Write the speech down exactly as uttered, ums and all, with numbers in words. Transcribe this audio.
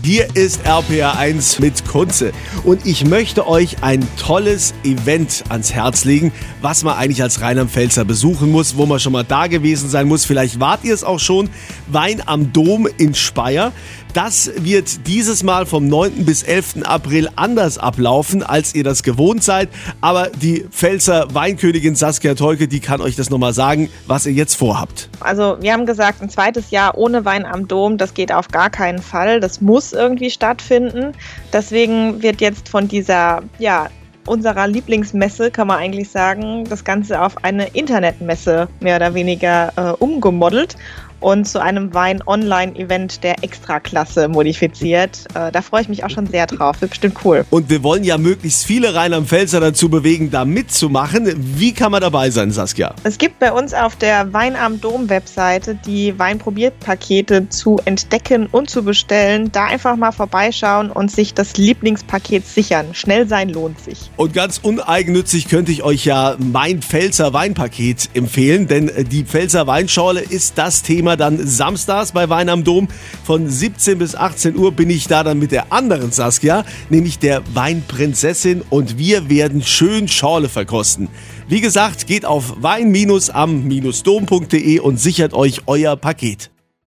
Hier ist R P R eins mit Kunze und ich möchte euch ein tolles Event ans Herz legen, was man eigentlich als Rheinland-Pfälzer besuchen muss, wo man schon mal da gewesen sein muss. Vielleicht wart ihr es auch schon. Wein am Dom in Speyer. Das wird dieses Mal vom neunten bis elften April anders ablaufen, als ihr das gewohnt seid. Aber die Pfälzer Weinkönigin Saskia Tolke, die kann euch das nochmal sagen, was ihr jetzt vorhabt. Also wir haben gesagt, ein zweites Jahr ohne Wein am Dom, das geht auf gar keinen Fall. Das muss irgendwie stattfinden. Deswegen wird jetzt von dieser, ja, unserer Lieblingsmesse, kann man eigentlich sagen, das Ganze auf eine Internetmesse mehr oder weniger äh, umgemodelt und zu einem Wein-Online-Event der Extraklasse modifiziert. Äh, da freue ich mich auch schon sehr drauf. Wird bestimmt cool. Und wir wollen ja möglichst viele Rheinland-Pfälzer dazu bewegen, da mitzumachen. Wie kann man dabei sein, Saskia? Es gibt bei uns auf der Wein am Dom-Webseite die Weinprobierpakete zu entdecken und zu bestellen. Da einfach mal vorbeischauen und sich das Lieblingspaket sichern. Schnell sein lohnt sich. Und ganz uneigennützig könnte ich euch ja mein Pfälzer Weinpaket empfehlen, denn die Pfälzer Weinschorle ist das Thema dann samstags bei Wein am Dom. Von siebzehn bis achtzehn Uhr bin ich da dann mit der anderen Saskia, nämlich der Weinprinzessin, und wir werden schön Schorle verkosten. Wie gesagt, geht auf wein am dom punkt de und sichert euch euer Paket.